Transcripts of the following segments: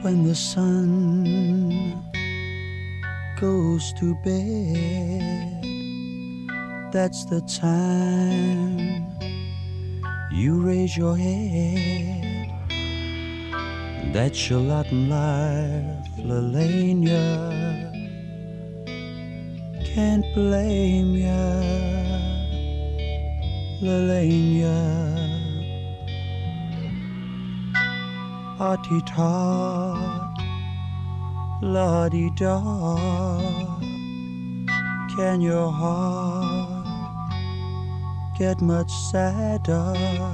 when the sun goes to bed, that's the time you raise your head. That's your lot in life, Lelania. Can't blame ya, Lelania. Hearty-tot, la-di-da. Can your heart get much sadder?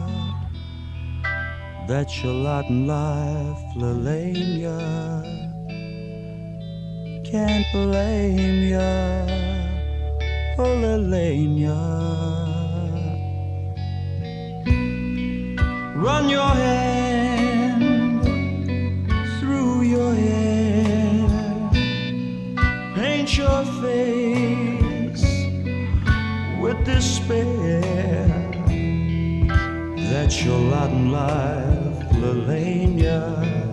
That's your lot in life, Lelania. Can't blame ya, oh Lelania. Run your hand through your hair, paint your face with despair. That's your lot in life, Lelania.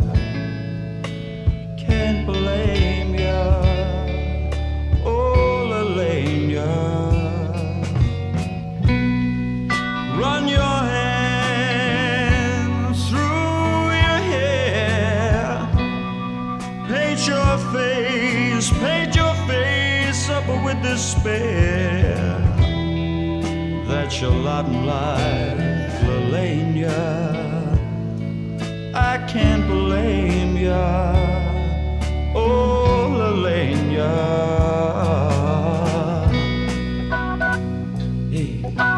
Can't blame ya, oh Lelania. Run your hand through your hair, paint your face up with despair. That's your lot in life, Lelania. I can't blame ya, oh Lelania. Hey.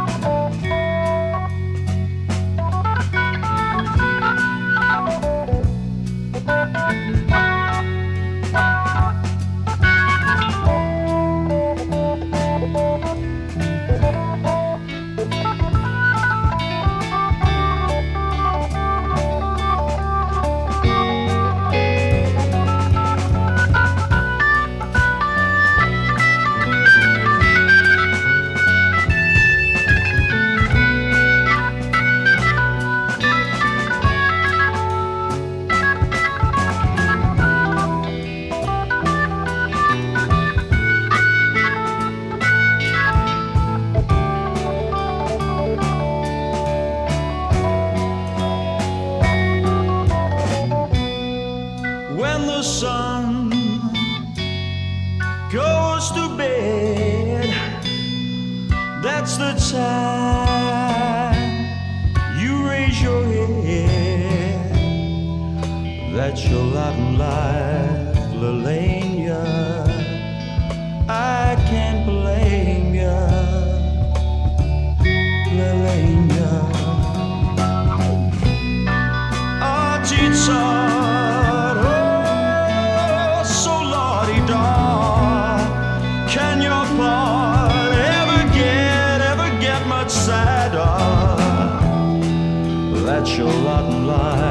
When the sun goes to bed, that's the time you raise your head. That's your lot in life, Lelania. I can't blame ya, Lelania. Artizan. Can your part ever get much sadder? That's your lot in life.